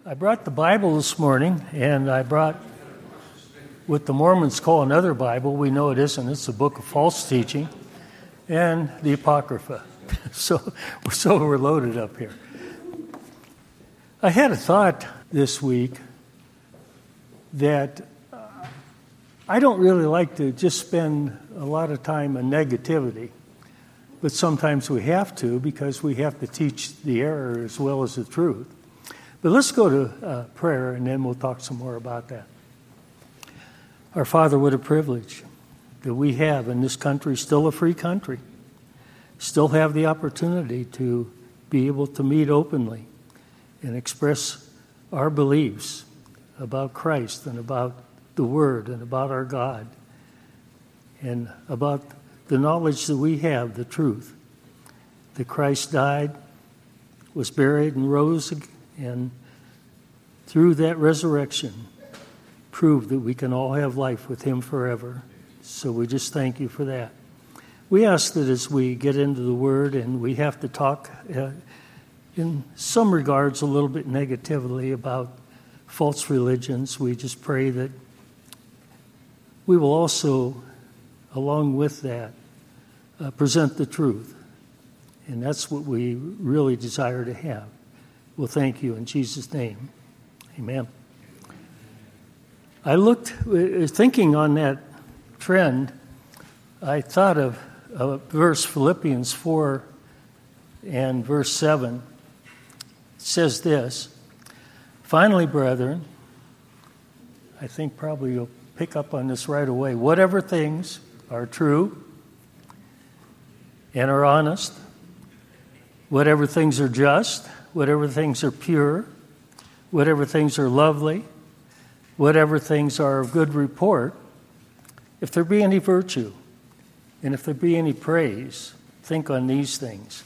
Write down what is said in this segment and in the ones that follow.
I brought the Bible this morning, and I brought what the Mormons call another Bible. We know it isn't. It's a book of false teaching, and the Apocrypha. So we're loaded up here. I had a thought this week that I don't really like to just spend a lot of time on negativity, but sometimes we have to because we have to teach the error as well as the truth. But let's go to prayer, and then we'll talk some more about that. Our Father, what a privilege that we have in this country, still a free country, still have the opportunity to be able to meet openly and express our beliefs about Christ and about the Word and about our God and about the knowledge that we have, the truth, that Christ died, was buried, and rose again. And through that resurrection, proved that we can all have life with Him forever. So we just thank you for that. We ask that as we get into the Word, and we have to talk in some regards a little bit negatively about false religions, we just pray that we will also, along with that, present the truth. And that's what we really desire to have. Well, thank you in Jesus' name. Amen. I looked, thinking on that trend, I thought of verse Philippians 4 and verse 7. It says this, "Finally, brethren," I think probably you'll pick up on this right away, "whatever things are true and are honest, whatever things are just, whatever things are pure, whatever things are lovely, whatever things are of good report, if there be any virtue, and if there be any praise, think on these things."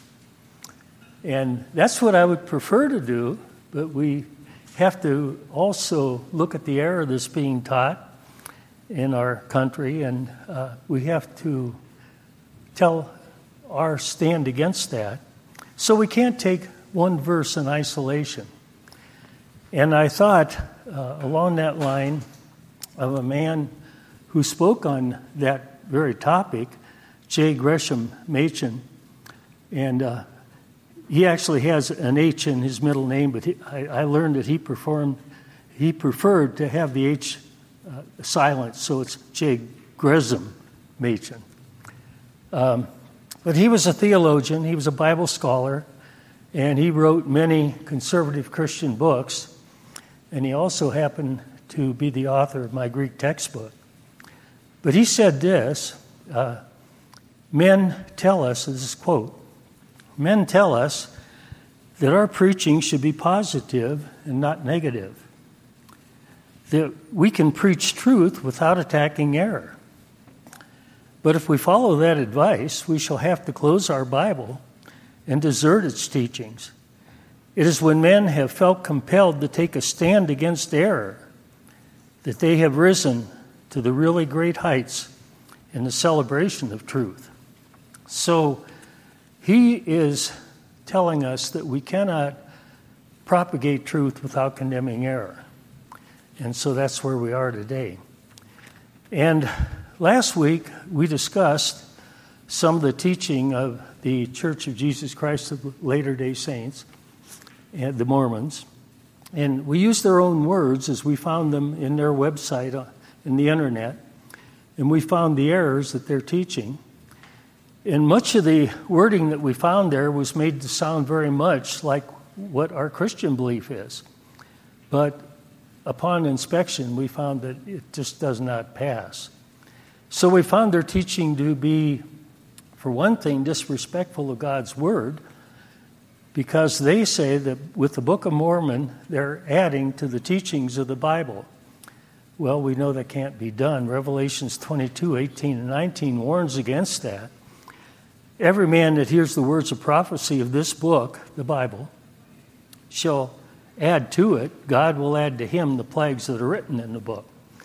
And that's what I would prefer to do, but we have to also look at the error that's being taught in our country, and we have to tell our stand against that. So we can't take one verse in isolation. And I thought along that line of a man who spoke on that very topic, J. Gresham Machen, and he actually has an H in his middle name, but I learned that he preferred to have the H silent, so it's J. Gresham Machen. But he was a theologian, he was a Bible scholar, and he wrote many conservative Christian books, and he also happened to be the author of my Greek textbook. But he said this, men tell us, this is a quote, "Men tell us that our preaching should be positive and not negative, that we can preach truth without attacking error. But if we follow that advice, we shall have to close our Bible and desert its teachings. It is when men have felt compelled to take a stand against error that they have risen to the really great heights in the celebration of truth." So he is telling us that we cannot propagate truth without condemning error. And so that's where we are today. And last week we discussed some of the teaching of the Church of Jesus Christ of Latter-day Saints and the Mormons. And we used their own words as we found them in their website in the internet. And we found the errors that they're teaching. And much of the wording that we found there was made to sound very much like what our Christian belief is. But upon inspection, we found that it just does not pass. So we found their teaching to be, for one thing, disrespectful of God's Word, because they say that with the Book of Mormon, they're adding to the teachings of the Bible. Well, we know that can't be done. Revelations 22, 18, and 19 warns against that. Every man that hears the words of prophecy of this book, the Bible, shall add to it, God will add to him the plagues that are written in the book.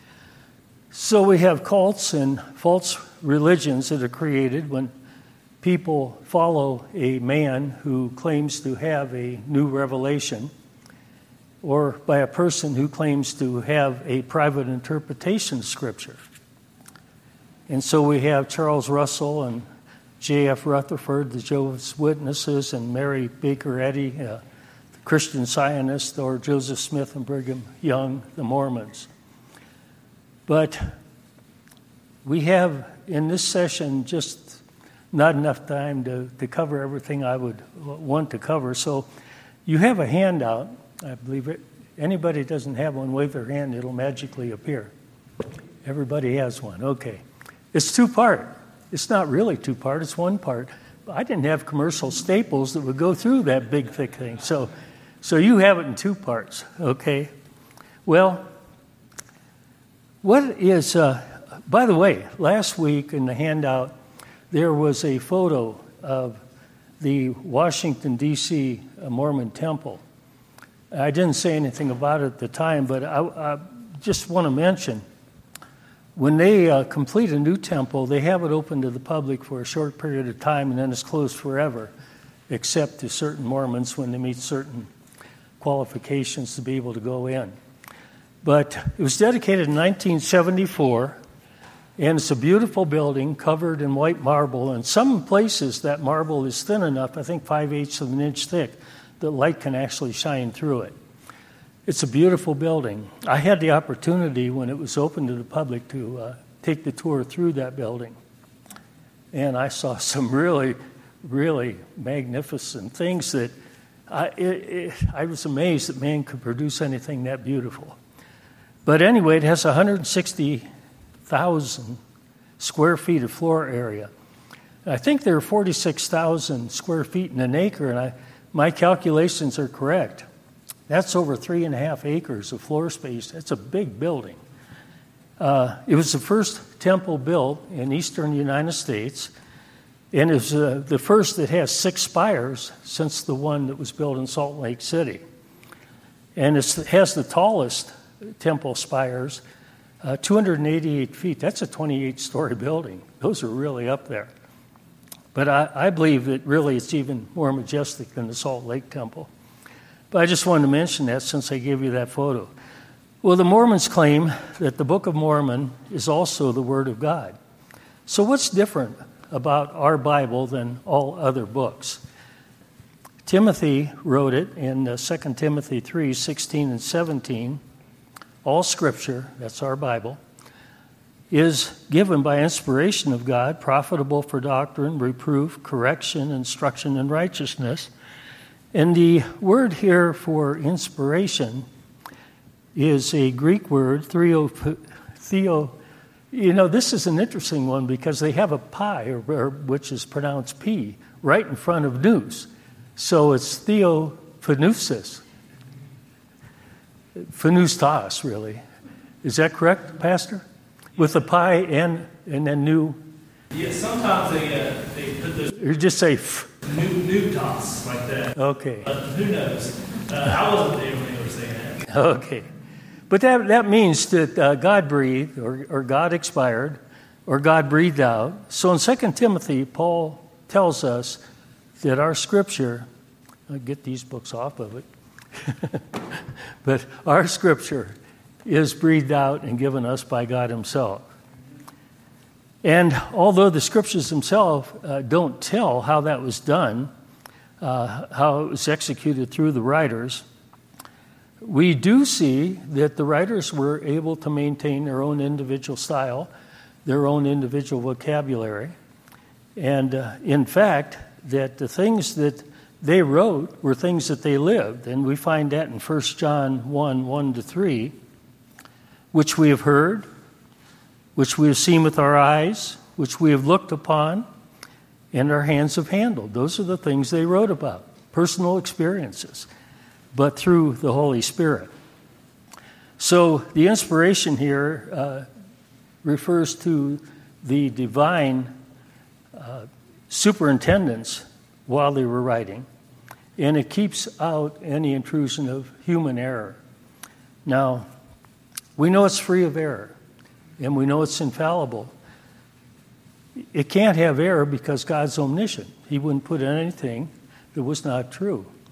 So we have cults and false religions that are created when people follow a man who claims to have a new revelation or by a person who claims to have a private interpretation of Scripture. And so we have Charles Russell and J.F. Rutherford, the Jehovah's Witnesses, and Mary Baker Eddy, the Christian Zionists, or Joseph Smith and Brigham Young, the Mormons. But we have in this session just not enough time to cover everything I would want to cover. So you have a handout, I believe it. Anybody doesn't have one, wave their hand, it'll magically appear. Everybody has one, okay. It's two-part. It's not really two-part, it's one part. I didn't have commercial staples that would go through that big, thick thing. So you have it in two parts, okay? Well, what is, by the way, last week in the handout, there was a photo of the Washington, D.C. Mormon temple. I didn't say anything about it at the time, but I just want to mention, when they complete a new temple, they have it open to the public for a short period of time, and then it's closed forever, except to certain Mormons when they meet certain qualifications to be able to go in. But it was dedicated in 1974, and it's a beautiful building covered in white marble. And some places that marble is thin enough, I think 5/8 of an inch thick, that light can actually shine through it. It's a beautiful building. I had the opportunity when it was open to the public to take the tour through that building. And I saw some really, really magnificent things that I was amazed that man could produce anything that beautiful. But anyway, it has 160,000 square feet of floor area. I think there are 46,000 square feet in an acre, and my calculations are correct. That's over 3.5 acres of floor space. That's a big building. It was the first temple built in eastern United States, and it was the first that has 6 spires since the one that was built in Salt Lake City. And it has the tallest temple spires, 288 feet. That's a 28-story building. Those are really up there. But I believe that really it's even more majestic than the Salt Lake Temple. But I just wanted to mention that since I gave you that photo. Well, the Mormons claim that the Book of Mormon is also the Word of God. So what's different about our Bible than all other books? Timothy wrote it in 2 Timothy 3:16 and 17. All Scripture, that's our Bible, is given by inspiration of God, profitable for doctrine, reproof, correction, instruction in righteousness. And the word here for inspiration is a Greek word, theo. You know, this is an interesting one because they have a pi, which is pronounced P, right in front of nous. So it's theophanusis. Phaneustos, really. Is that correct, Pastor? With a pi and then new? Yeah, sometimes they put this. Or just say new toss like that. Okay. Who knows? I wasn't there when they were saying that. Okay. But that means that God breathed, or God expired, or God breathed out. So in 2 Timothy, Paul tells us that our Scripture, I'll get these books off of it, but our Scripture is breathed out and given us by God Himself. And although the Scriptures themselves don't tell how that was done, how it was executed through the writers, we do see that the writers were able to maintain their own individual style, their own individual vocabulary, and in fact, that the things that they wrote were things that they lived. And we find that in 1 John 1:1-3, which we have heard, which we have seen with our eyes, which we have looked upon, and our hands have handled. Those are the things they wrote about, personal experiences, but through the Holy Spirit. So the inspiration here refers to the divine superintendence while they were writing, and it keeps out any intrusion of human error. Now, we know it's free of error, and we know it's infallible. It can't have error because God's omniscient. He wouldn't put in anything that was not true.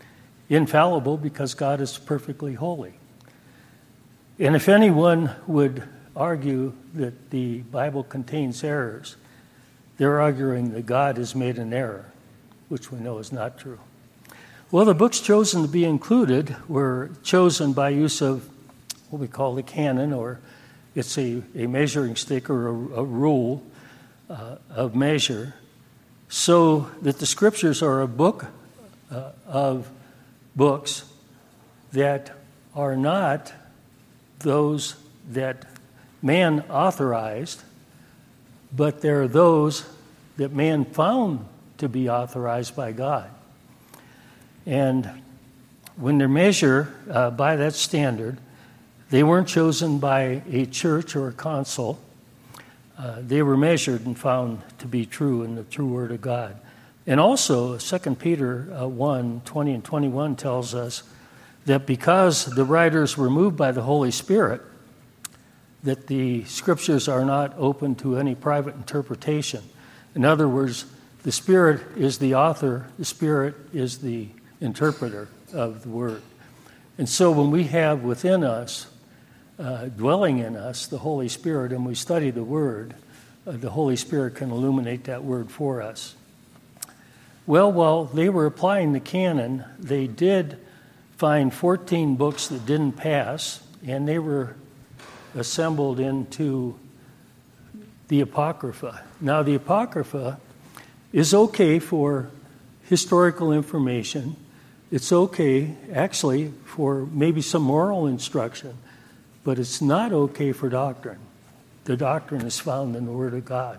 infallible because God is perfectly holy. And if anyone would argue that the Bible contains errors, they're arguing that God has made an error, which we know is not true. Well, the books chosen to be included were chosen by use of what we call the canon, or it's a measuring stick or a rule of measure, so that the Scriptures are a book of books that are not those that man authorized, but they're those that man found to be authorized by God. And when they're measured by that standard, they weren't chosen by a church or a council. They were measured and found to be true in the true Word of God. And also, 2 Peter 1, 20 and 21 tells us that because the writers were moved by the Holy Spirit, that the Scriptures are not open to any private interpretation. In other words, the Spirit is the author, the Spirit is the interpreter of the Word. And so when we have within us, dwelling in us, the Holy Spirit, and we study the Word, the Holy Spirit can illuminate that Word for us. Well, while they were applying the canon, they did find 14 books that didn't pass, and they were assembled into the Apocrypha. Now, the Apocrypha is okay for historical information. It's okay, actually, for maybe some moral instruction, but it's not okay for doctrine. The doctrine is found in the Word of God.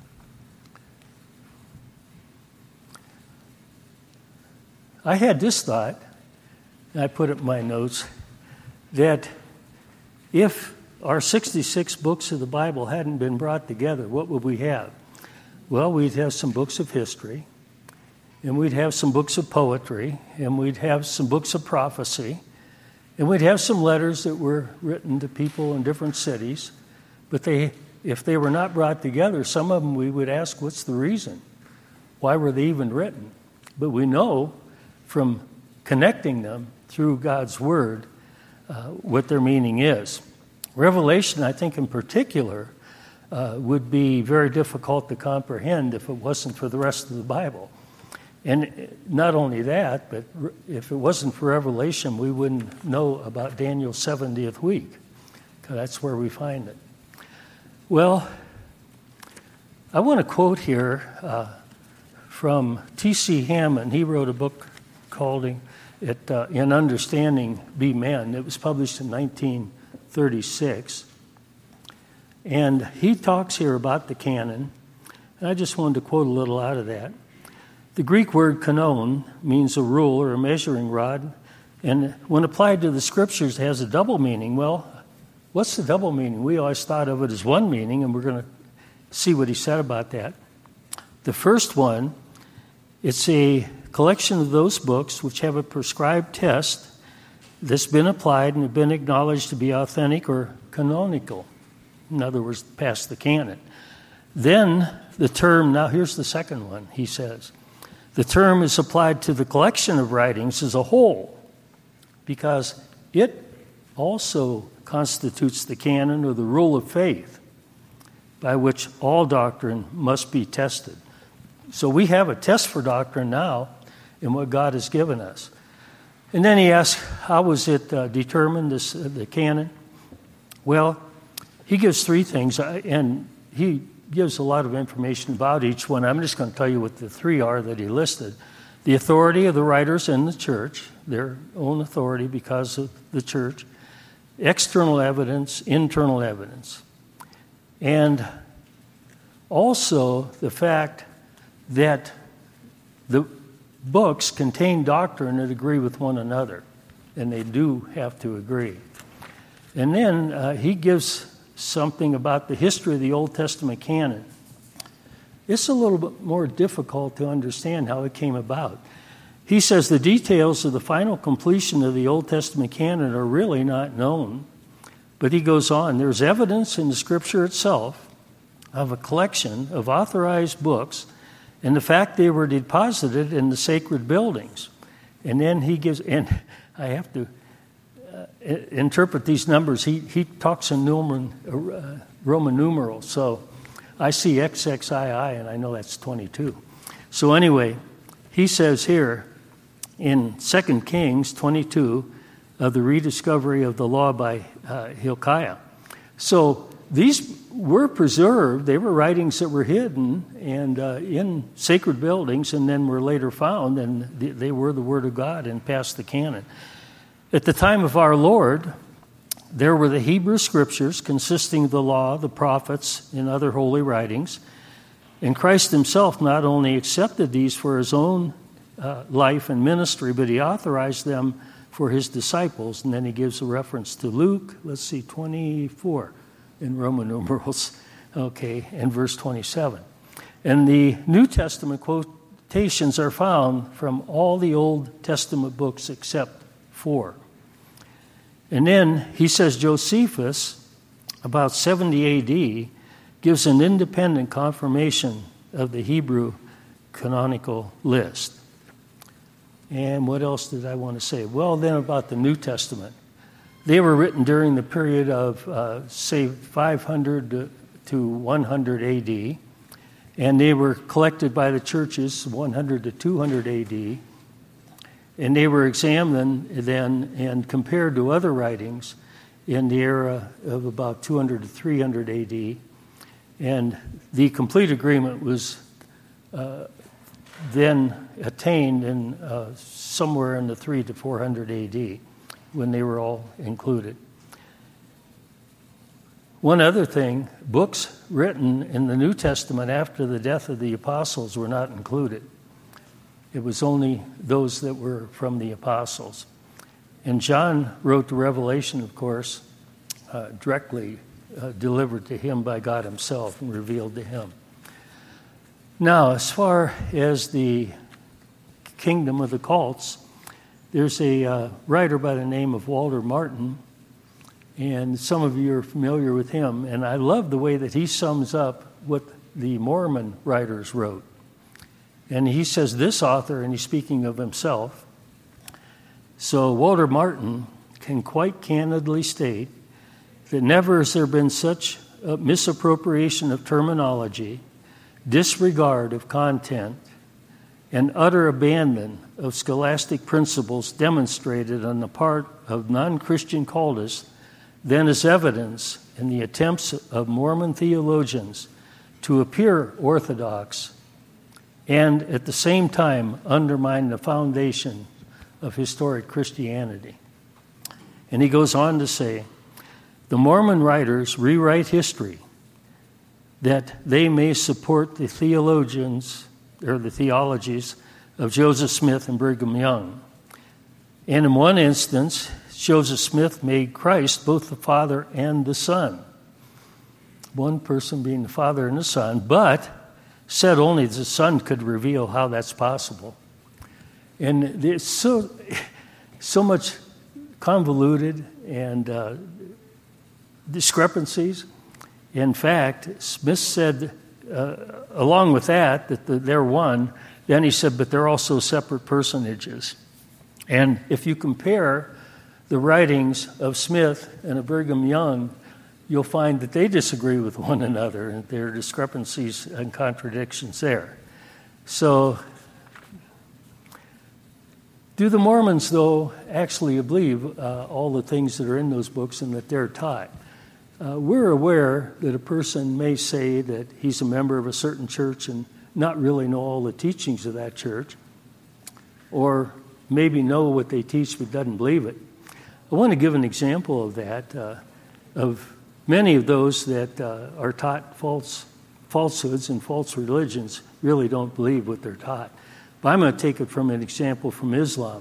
I had this thought, and I put it in my notes, that if our 66 books of the Bible hadn't been brought together, what would we have? Well, we'd have some books of history, and we'd have some books of poetry, and we'd have some books of prophecy, and we'd have some letters that were written to people in different cities. But if they were not brought together, some of them we would ask, what's the reason? Why were they even written? But we know from connecting them through God's Word what their meaning is. Revelation, I think in particular, would be very difficult to comprehend if it wasn't for the rest of the Bible. And not only that, but if it wasn't for Revelation, we wouldn't know about Daniel's 70th week, because that's where we find it. Well, I want to quote here from T.C. Hammond. He wrote a book called In Understanding Be Men. It was published in 1936. And he talks here about the canon, and I just wanted to quote a little out of that. The Greek word kanon means a rule or a measuring rod, and when applied to the Scriptures, it has a double meaning. Well, what's the double meaning? We always thought of it as one meaning, and we're going to see what he said about that. The first one, it's a collection of those books which have a prescribed test that's been applied and have been acknowledged to be authentic or canonical. In other words, past the canon. Then the term, now here's the second one, he says. The term is applied to the collection of writings as a whole because it also constitutes the canon or the rule of faith by which all doctrine must be tested. So we have a test for doctrine now in what God has given us. And then he asks, how was it determined, the canon? Well, he gives three things, and he gives a lot of information about each one. I'm just going to tell you what the three are that he listed. The authority of the writers in the church, their own authority because of the church, external evidence, internal evidence, and also the fact that the books contain doctrine that agree with one another, and they do have to agree. And then he gives something about the history of the Old Testament canon. It's a little bit more difficult to understand how it came about. He says the details of the final completion of the Old Testament canon are really not known, but he goes on. There's evidence in the Scripture itself of a collection of authorized books and the fact they were deposited in the sacred buildings. And then he gives, and I have to interpret these numbers. He talks in Roman numerals. So I see XXII, and I know that's 22. So anyway, he says here in 2 Kings 22 of the rediscovery of the law by Hilkiah. So these were preserved. They were writings that were hidden and in sacred buildings and then were later found, and they were the Word of God and passed the canon. At the time of our Lord, there were the Hebrew Scriptures consisting of the law, the prophets, and other holy writings. And Christ himself not only accepted these for his own life and ministry, but he authorized them for his disciples. And then he gives a reference to Luke, 24 in Roman numerals, and verse 27. And the New Testament quotations are found from all the Old Testament books except 4. And then he says Josephus, about 70 A.D., gives an independent confirmation of the Hebrew canonical list. And what else did I want to say? Well, then about the New Testament. They were written during the period of, say, 500 to 100 A.D., and they were collected by the churches 100 to 200 A.D., and they were examined then and compared to other writings in the era of about 200 to 300 A.D., and the complete agreement was then attained in somewhere in the 300 to 400 A.D., when they were all included. One other thing, books written in the New Testament after the death of the apostles were not included. It was only those that were from the apostles. And John wrote the Revelation, of course, directly delivered to him by God himself and revealed to him. Now, as far as the kingdom of the cults, there's a writer by the name of Walter Martin, and some of you are familiar with him, and I love the way that he sums up what the Mormon writers wrote. And he says this author, and he's speaking of himself, so Walter Martin can quite candidly state that never has there been such a misappropriation of terminology, disregard of content, and utter abandon of scholastic principles demonstrated on the part of non-Christian cultists than is evidence in the attempts of Mormon theologians to appear orthodox and at the same time undermine the foundation of historic Christianity. And he goes on to say, the Mormon writers rewrite history that they may support the theologies of Joseph Smith and Brigham Young. And in one instance, Joseph Smith made Christ both the Father and the Son. One person being the Father and the Son, but said only the Son could reveal how that's possible. And there's so much convoluted and discrepancies. In fact, Smith said, along with that they're one. Then he said, but they're also separate personages. And if you compare the writings of Smith and of Brigham Young, you'll find that they disagree with one another, and there are discrepancies and contradictions there. So, do the Mormons, though, actually believe all the things that are in those books and that they're taught? We're aware that a person may say that he's a member of a certain church and not really know all the teachings of that church, or maybe know what they teach but doesn't believe it. I want to give an example of that, of many of those that are taught falsehoods and false religions really don't believe what they're taught. But I'm going to take it from an example from Islam.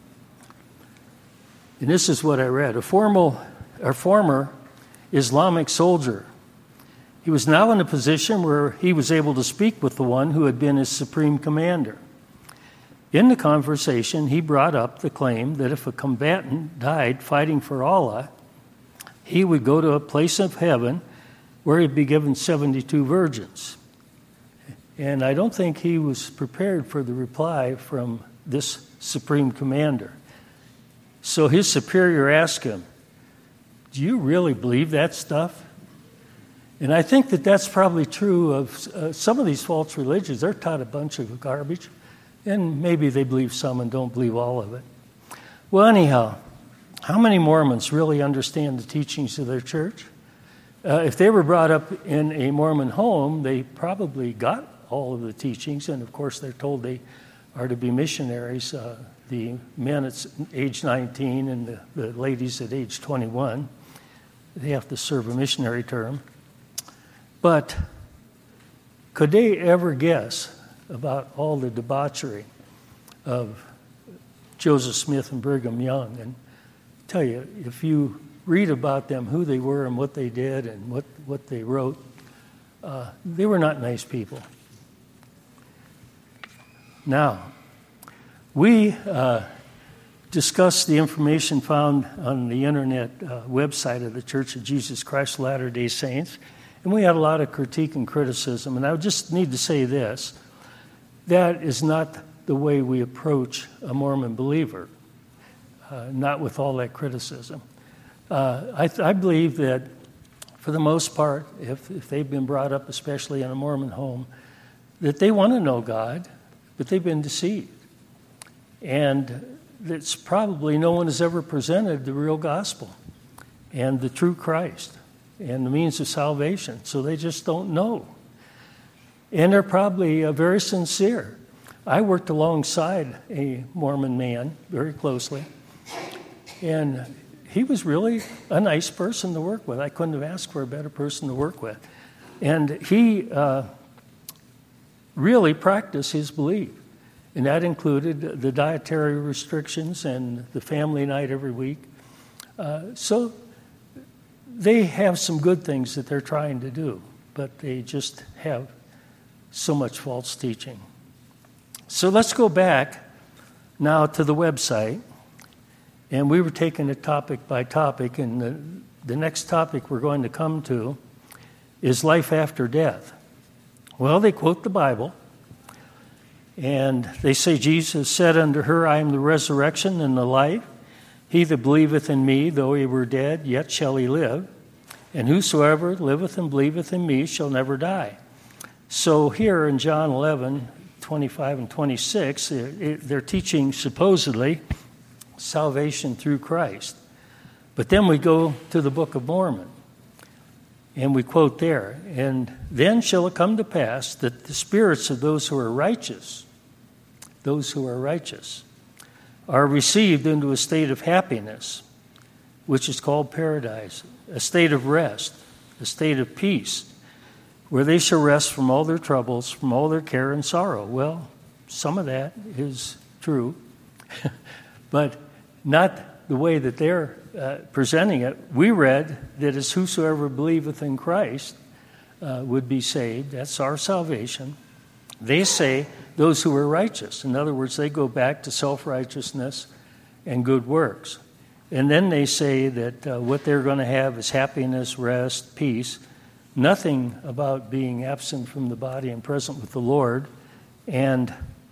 And this is what I read. A former Islamic soldier. He was now in a position where he was able to speak with the one who had been his supreme commander. In the conversation, he brought up the claim that if a combatant died fighting for Allah, he would go to a place of heaven where he'd be given 72 virgins. And I don't think he was prepared for the reply from this supreme commander. So his superior asked him, "Do you really believe that stuff?" And I think that that's probably true of some of these false religions. They're taught a bunch of garbage, and maybe they believe some and don't believe all of it. Well, anyhow, how many Mormons really understand the teachings of their church? If they were brought up in a Mormon home, they probably got all of the teachings, and of course they're told they are to be missionaries. The men at age 19 and the ladies at age 21, they have to serve a missionary term. But could they ever guess about all the debauchery of Joseph Smith and Brigham Young? And tell you, if you read about them, who they were and what they did and what they wrote, they were not nice people. Now, we discussed the information found on the internet website of the Church of Jesus Christ of Latter-day Saints, and we had a lot of critique and criticism. And I just need to say this: that is not the way we approach a Mormon believer, not with all that criticism. I believe that, for the most part, if they've been brought up, especially in a Mormon home, that they want to know God, but they've been deceived. And it's probably no one has ever presented the real gospel and the true Christ and the means of salvation, so they just don't know. And they're probably very sincere. I worked alongside a Mormon man very closely, and he was really a nice person to work with. I couldn't have asked for a better person to work with. And he really practiced his belief. And that included the dietary restrictions and the family night every week. So they have some good things that they're trying to do, but they just have so much false teaching. So let's go back now to the website. And we were taking it topic by topic, and the next topic we're going to come to is life after death. Well, they quote the Bible, and they say, Jesus said unto her, I am the resurrection and the life. He that believeth in me, though he were dead, yet shall he live. And whosoever liveth and believeth in me shall never die. So here in John 11, 25 and 26, they're teaching supposedly salvation through Christ. But then we go to the Book of Mormon, and we quote there, and then shall it come to pass that the spirits of those who are righteous, are received into a state of happiness, which is called paradise, a state of rest, a state of peace, where they shall rest from all their troubles, from all their care and sorrow. Well, some of that is true, but not the way that they're presenting it. We read that as whosoever believeth in Christ would be saved. That's our salvation. They say those who are righteous. In other words, they go back to self-righteousness and good works. And then they say that what they're going to have is happiness, rest, peace. Nothing about being absent from the body and present with the Lord. And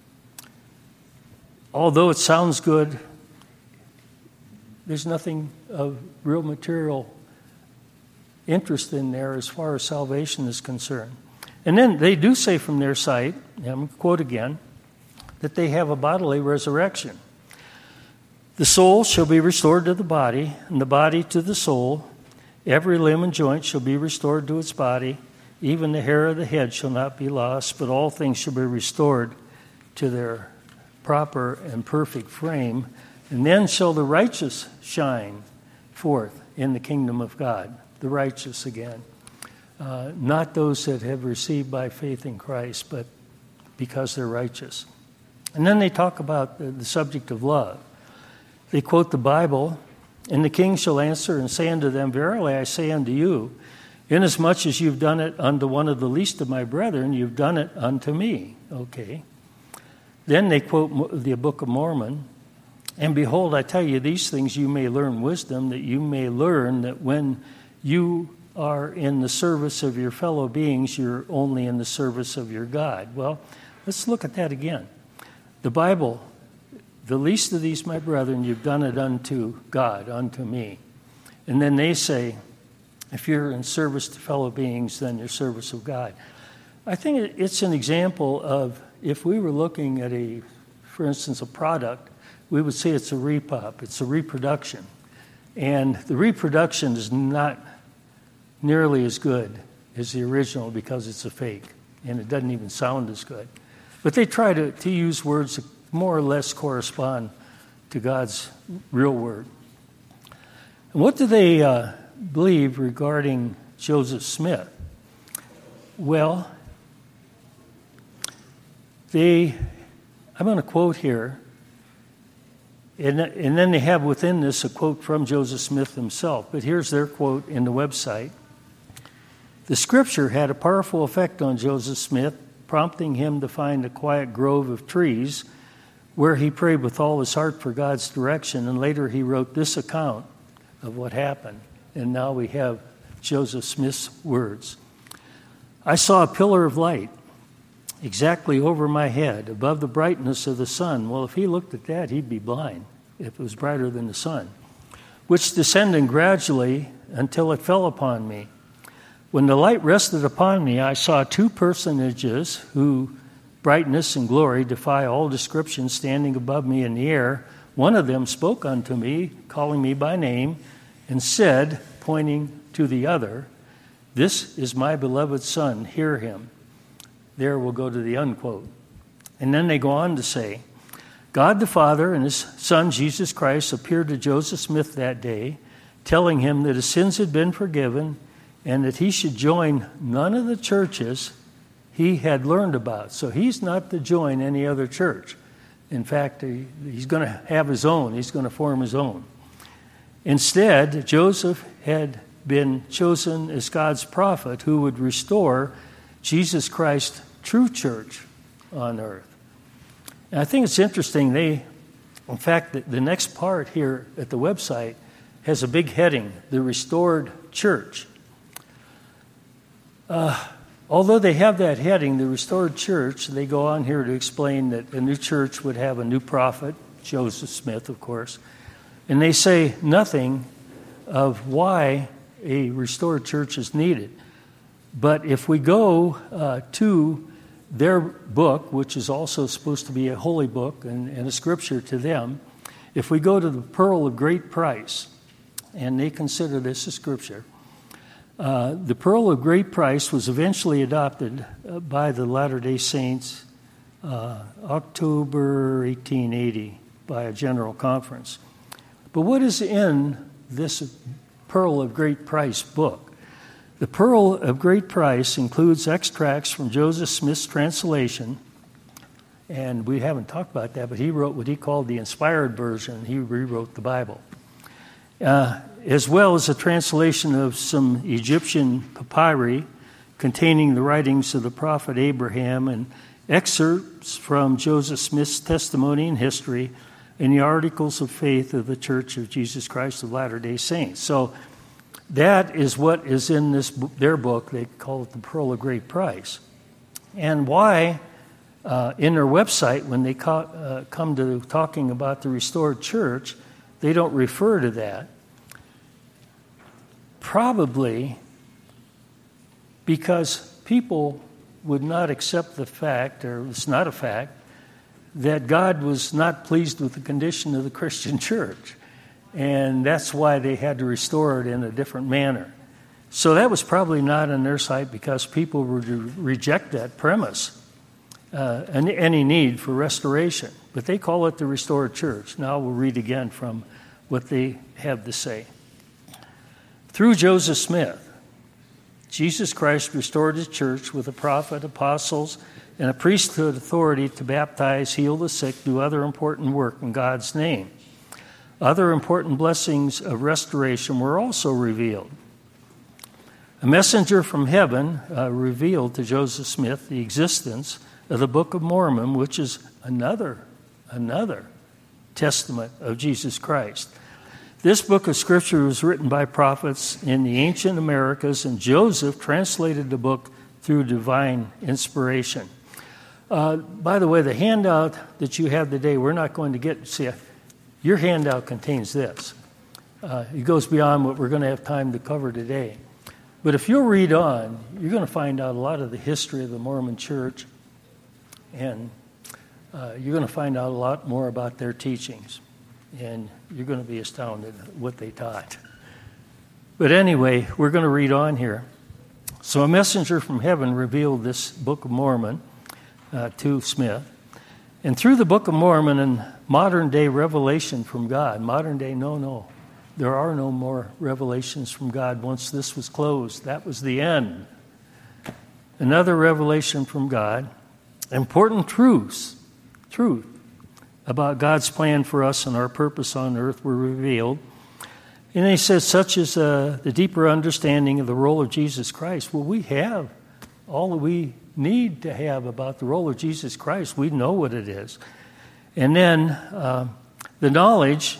although it sounds good, there's nothing of real material interest in there as far as salvation is concerned. And then they do say from their site, and I'm going to quote again, that they have a bodily resurrection. The soul shall be restored to the body, and the body to the soul. Every limb and joint shall be restored to its body. Even the hair of the head shall not be lost, but all things shall be restored to their proper and perfect frame. And then shall the righteous shine forth in the kingdom of God. The righteous again. Not those that have received by faith in Christ, but because they're righteous. And then they talk about the subject of love. They quote the Bible, and the king shall answer and say unto them, Verily I say unto you, inasmuch as you've done it unto one of the least of my brethren, you've done it unto me. Okay. Then they quote the Book of Mormon, and behold, I tell you these things, you may learn wisdom, that you may learn that when you are in the service of your fellow beings, you're only in the service of your God. Well, let's look at that again. The Bible the least of these, my brethren, you've done it unto God, unto me. And then they say, if you're in service to fellow beings, then you're service of God. I think it's an example of, if we were looking at for instance, a product, we would say it's a repop, it's a reproduction. And the reproduction is not nearly as good as the original because it's a fake, and it doesn't even sound as good. But they try to use words that more or less correspond to God's real word. And what do they believe regarding Joseph Smith? Well, I'm going to quote here, and then they have within this a quote from Joseph Smith himself. But here's their quote in the website. The scripture had a powerful effect on Joseph Smith, prompting him to find a quiet grove of trees where he prayed with all his heart for God's direction, and later he wrote this account of what happened. And now we have Joseph Smith's words. I saw a pillar of light exactly over my head, above the brightness of the sun. Well, if he looked at that, he'd be blind if it was brighter than the sun, which descended gradually until it fell upon me. When the light rested upon me, I saw two personages whose brightness and glory defy all description standing above me in the air. One of them spoke unto me, calling me by name, and said, pointing to the other, "This is my beloved Son, hear him." There we'll go to the unquote. And then they go on to say, God the Father and his Son, Jesus Christ, appeared to Joseph Smith that day, telling him that his sins had been forgiven and that he should join none of the churches he had learned about. So he's not to join any other church. In fact, he's going to have his own. He's going to form his own. Instead, Joseph had been chosen as God's prophet who would restore Jesus Christ's true church on earth. And I think it's interesting. In fact, the next part here at the website has a big heading, the restored church. Although they have that heading, the restored church, they go on here to explain that a new church would have a new prophet, Joseph Smith, of course. And they say nothing of why a restored church is needed. But if we go to their book, which is also supposed to be a holy book and a scripture to them, if we go to the Pearl of Great Price, and they consider this a scripture, the Pearl of Great Price was eventually adopted by the Latter-day Saints October 1880 by a general conference. But what is in this Pearl of Great Price book? The Pearl of Great Price includes extracts from Joseph Smith's translation, and we haven't talked about that, but he wrote what he called the inspired version. He rewrote the Bible, as well as a translation of some Egyptian papyri containing the writings of the prophet Abraham and excerpts from Joseph Smith's testimony and history and the articles of faith of the Church of Jesus Christ of Latter-day Saints. So that is what is in their book. They call it the Pearl of Great Price. And why, in their website, when they come to talking about the restored church, they don't refer to that? Probably because people would not accept the fact, or it's not a fact, that God was not pleased with the condition of the Christian church. And that's why they had to restore it in a different manner. So that was probably not on their side because people would reject that premise, and any need for restoration. But they call it the restored church. Now we'll read again from what they have to say. Through Joseph Smith, Jesus Christ restored his church with a prophet, apostles, and a priesthood authority to baptize, heal the sick, do other important work in God's name. Other important blessings of restoration were also revealed. A messenger from heaven revealed to Joseph Smith the existence of the Book of Mormon, which is another testament of Jesus Christ. This book of Scripture was written by prophets in the ancient Americas, and Joseph translated the book through divine inspiration. By the way, the handout that you have today, we're not going to get. See, your handout contains this. It goes beyond what we're going to have time to cover today. But if you'll read on, you're going to find out a lot of the history of the Mormon Church, and you're going to find out a lot more about their teachings, and you're going to be astounded at what they taught. But anyway, we're going to read on here. So a messenger from heaven revealed this Book of Mormon to Smith. And through the Book of Mormon and modern-day revelation from God, modern day, no. There are no more revelations from God once this was closed. That was the end. Another revelation from God. Important truth about God's plan for us and our purpose on earth were revealed. And he says, such as the deeper understanding of the role of Jesus Christ. Well, we have all that we need to have about the role of Jesus Christ. We know what it is. And then the knowledge,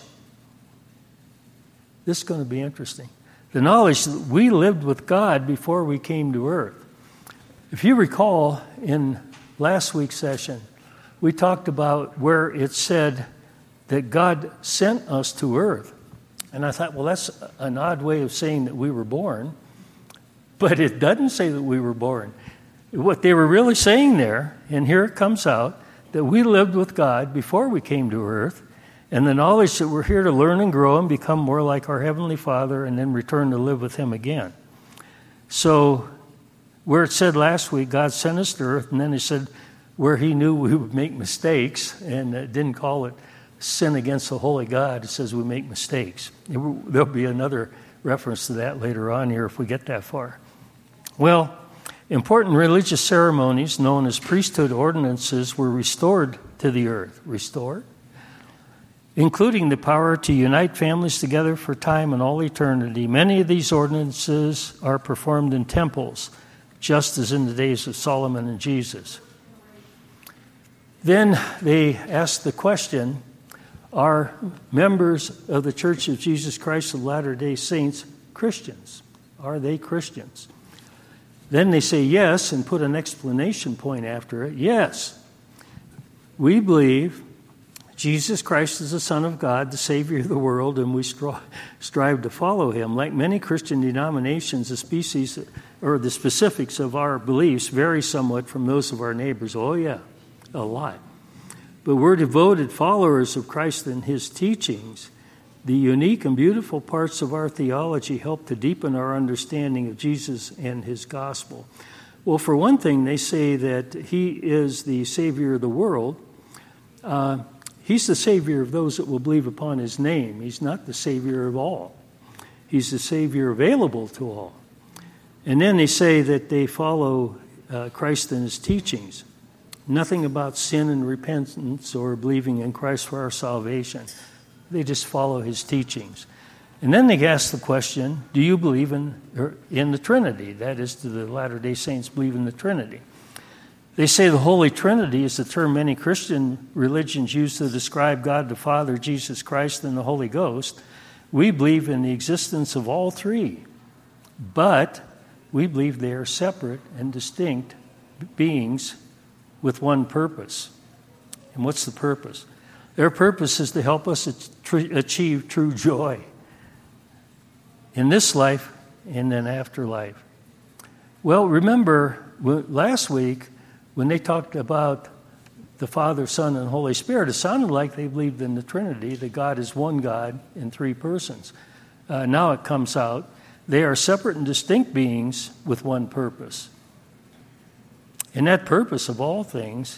this is going to be interesting. The knowledge that we lived with God before we came to earth. If you recall, in last week's session, we talked about where it said that God sent us to earth. And I thought, well, that's an odd way of saying that we were born. But it doesn't say that we were born. What they were really saying there, and here it comes out, that we lived with God before we came to earth, and the knowledge that we're here to learn and grow and become more like our Heavenly Father and then return to live with Him again. So where it said last week, God sent us to earth, and then He said where He knew we would make mistakes, and didn't call it sin against the holy God, it says we make mistakes. There'll be another reference to that later on here if we get that far. Well, important religious ceremonies known as priesthood ordinances were restored to the earth. Restored? Including the power to unite families together for time and all eternity. Many of these ordinances are performed in temples, just as in the days of Solomon and Jesus. Then they asked the question, are members of the Church of Jesus Christ of Latter-day Saints Christians? Are they Christians? Then they say yes and put an exclamation point after it. Yes, we believe Jesus Christ is the Son of God, the Savior of the world, and we strive to follow Him. Like many Christian denominations, the specifics of our beliefs vary somewhat from those of our neighbors. Oh yeah, a lot. But we're devoted followers of Christ and His teachings. The unique and beautiful parts of our theology help to deepen our understanding of Jesus and His gospel. Well, for one thing, they say that He is the Savior of the world. He's the Savior of those that will believe upon His name. He's not the Savior of all. He's the Savior available to all. And then they say that they follow Christ and His teachings. Nothing about sin and repentance or believing in Christ for our salvation. They just follow His teachings. And then they ask the question, do you believe in the Trinity? That is, do the Latter-day Saints believe in the Trinity? They say the Holy Trinity is the term many Christian religions use to describe God the Father, Jesus Christ, and the Holy Ghost. We believe in the existence of all three, but we believe they are separate and distinct beings with one purpose. And what's the purpose? Their purpose is to help us achieve true joy in this life and in afterlife. Well, remember last week when they talked about the Father, Son, and Holy Spirit, it sounded like they believed in the Trinity, that God is one God in three persons. Now it comes out they are separate and distinct beings with one purpose. And that purpose of all things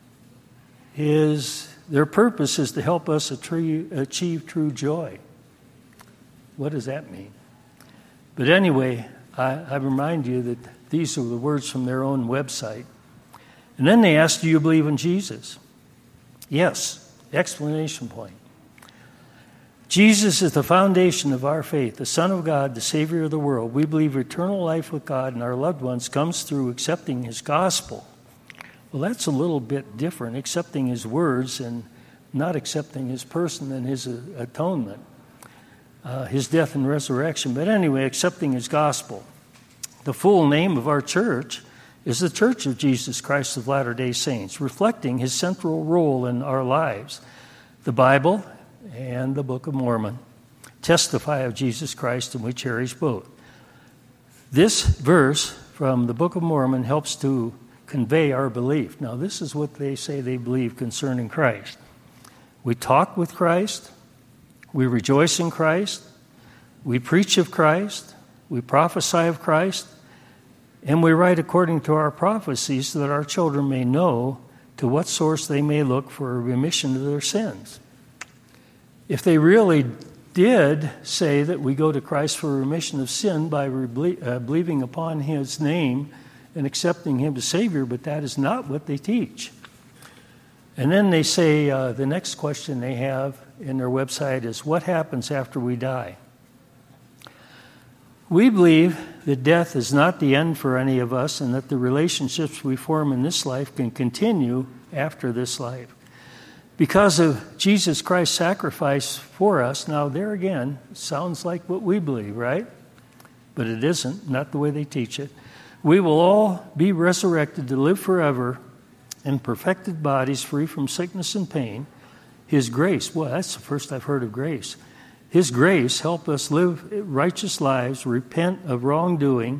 is, their purpose is to help us achieve true joy. What does that mean? But anyway, I remind you that these are the words from their own website. And then they ask, do you believe in Jesus? Yes. Explanation point. Jesus is the foundation of our faith, the Son of God, the Savior of the world. We believe eternal life with God and our loved ones comes through accepting His gospel. Well, that's a little bit different, accepting His words and not accepting His person and His atonement, His death and resurrection. But anyway, accepting His gospel. The full name of our church is the Church of Jesus Christ of Latter-day Saints, reflecting his central role in our lives. The Bible and the Book of Mormon testify of Jesus Christ, and we cherish both. This verse from the Book of Mormon helps to convey our belief. Now, this is what they say they believe concerning Christ. We talk with Christ, we rejoice in Christ, we preach of Christ, we prophesy of Christ, and we write according to our prophecies so that our children may know to what source they may look for a remission of their sins. If they really did say that we go to Christ for remission of sin by believing upon his name and accepting him as Savior, but that is not what they teach. And then they say the next question they have in their website is, what happens after we die? We believe that death is not the end for any of us, and that the relationships we form in this life can continue after this life. Because of Jesus Christ's sacrifice for us, now there again, sounds like what we believe, right? But it isn't, not the way they teach it. We will all be resurrected to live forever in perfected bodies free from sickness and pain. His grace, well, that's the first I've heard of grace. His grace help us live righteous lives, repent of wrongdoing,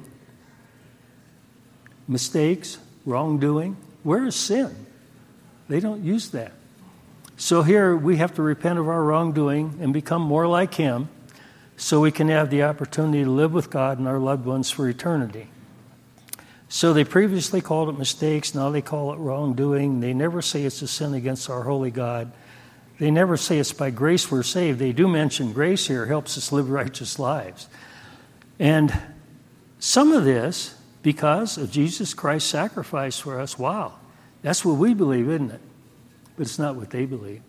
mistakes, wrongdoing. Where is sin? They don't use that. So here we have to repent of our wrongdoing and become more like him so we can have the opportunity to live with God and our loved ones for eternity. So they previously called it mistakes, now they call it wrongdoing. They never say it's a sin against our holy God. They never say it's by grace we're saved. They do mention grace here helps us live righteous lives. And some of this, because of Jesus Christ's sacrifice for us, wow, that's what we believe, isn't it? But it's not what they believe.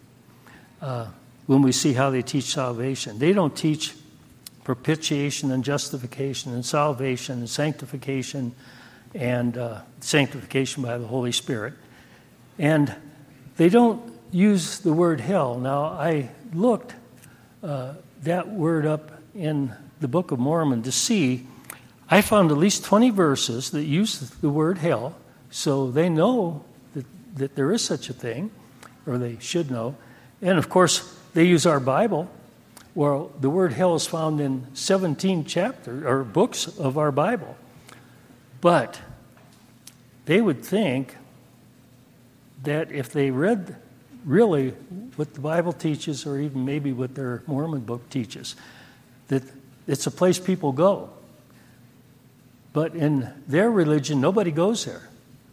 When we see how they teach salvation, they don't teach propitiation and justification and salvation and sanctification and sanctification by the Holy Spirit. And they don't use the word hell. Now, I looked that word up in the Book of Mormon to see. I found at least 20 verses that use the word hell, so they know that there is such a thing, or they should know. And, of course, they use our Bible. Well, the word hell is found in 17 chapters or books of our Bible. But they would think that if they read really what the Bible teaches, or even maybe what their Mormon book teaches, that it's a place people go. But in their religion, nobody goes there.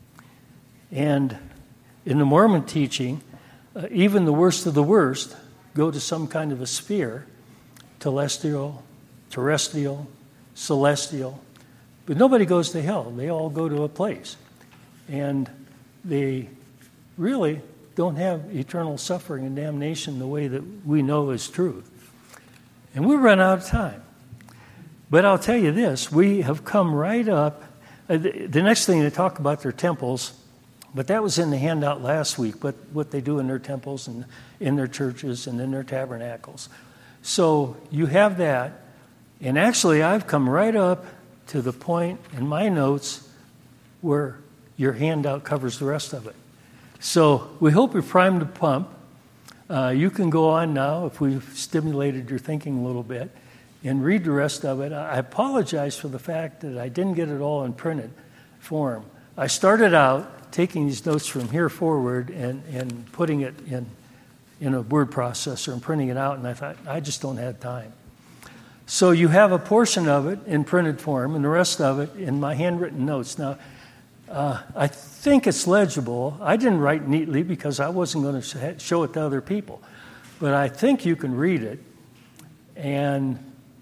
And in the Mormon teaching, even the worst of the worst go to some kind of a sphere, telestial, terrestrial, celestial. But nobody goes to hell. They all go to a place. And they really don't have eternal suffering and damnation the way that we know is truth. And we run out of time. But I'll tell you this, we have come right up. The next thing they talk about their temples, but that was in the handout last week, but what they do in their temples and in their churches and in their tabernacles. So you have that. And actually, I've come right up to the point in my notes where your handout covers the rest of it. So we hope you're primed to pump. You can go on now if we've stimulated your thinking a little bit and read the rest of it. I apologize for the fact that I didn't get it all in printed form. I started out taking these notes from here forward and putting it in a word processor and printing it out, and I thought, I just don't have time. So you have a portion of it in printed form and the rest of it in my handwritten notes. Now, I think it's legible. I didn't write neatly because I wasn't going to show it to other people. But I think you can read it. And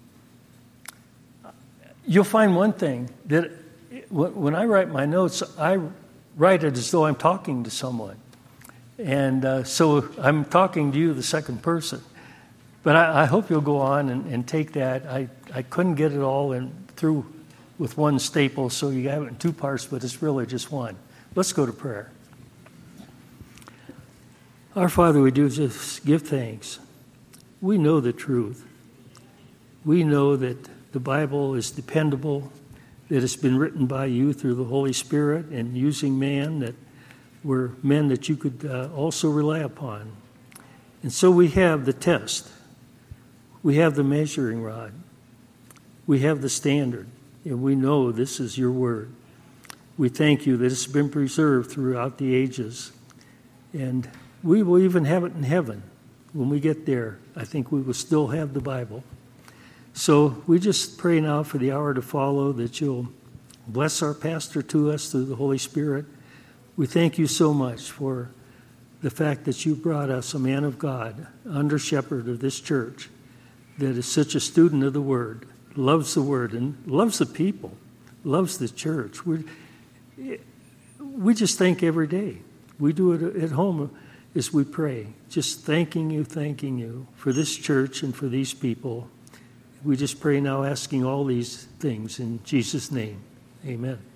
you'll find one thing, that when I write my notes, I write it as though I'm talking to someone. And so I'm talking to you, the second person. But I hope you'll go on and take that. I couldn't get it all through with one staple, so you have it in two parts, but it's really just one. Let's go to prayer. Our Father, we do just give thanks. We know the truth. We know that the Bible is dependable, that has been written by you through the Holy Spirit and using man, that were men that you could also rely upon. And so we have the test. We have the measuring rod. We have the standard. And we know this is your word. We thank you that it's been preserved throughout the ages. And we will even have it in heaven. When we get there, I think we will still have the Bible. So we just pray now for the hour to follow, that you'll bless our pastor to us through the Holy Spirit. We thank you so much for the fact that you brought us a man of God, under shepherd of this church, that is such a student of the Word, loves the Word and loves the people, loves the church. We just thank every day. We do it at home as we pray, just thanking you for this church and for these people. We just pray now, asking all these things in Jesus' name. Amen.